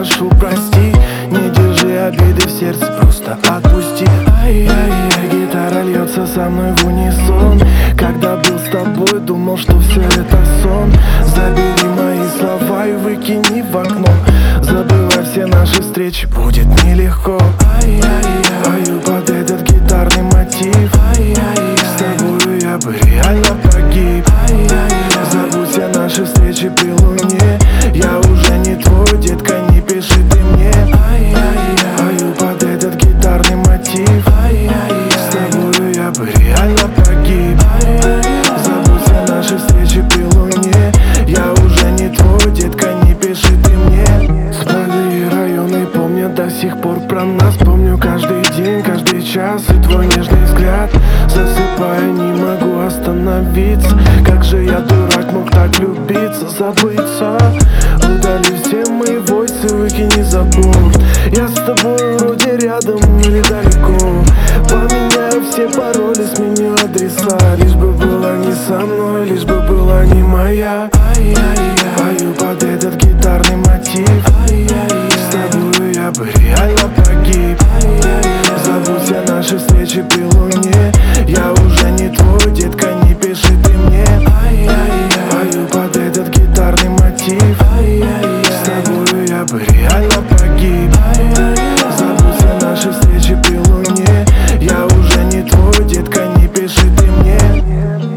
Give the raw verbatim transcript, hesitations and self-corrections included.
прошу, прости. Не держи обиды в сердце, просто отпусти. Ай-яй-яй, гитара льется со мной в унисон. Когда был с тобой, думал, что все это сон. Забери мои слова и выкини в окно. Забывай все наши встречи, будет нелегко. Ай-яй-яй, пою под этот гитарный мотив. Ай-яй-яй, с тобою я бы реально погиб. Ай-яй-яй, забудь все наши встречи при луне. Я уже не твой, детка, не пиши ты мне. Ай-яй-яй, пою под этот гитарный мотив. Ай-яй-яй, с тобою я бы реально погиб. Ай-яй-яй, забудь все наши встречи при луне. Я уже не твой, детка, не пиши ты мне. Спали районы помнят до сих пор про нас. Помню каждый день, каждый час и твой нежный взгляд. Засыпая, не могу остановиться. Как же я, дурак, мог так влюбиться, забыться. Удали все мои войсы, выкини за борт. Я с тобой вроде рядом или далеко. Поменяю все пароли, сменю адреса. Лишь бы была не со мной, лишь бы была не моя. Ай-яй-яй, пою под этот гитарный мотив. Ай-яй-яй, с тобою я бы реально погиб. Ай-яй-яй, забудь все наши встречи при луне. Я уже не твой, детка, не пиши ты мне. Ай-яй-яй, пою под этот гитарный мотив. Ай-яй-яй, с тобою я бы реально погиб. Ай-яй-яй, забудь все наши встречи при луне. Я уже не твой, детка, не пиши ты мне.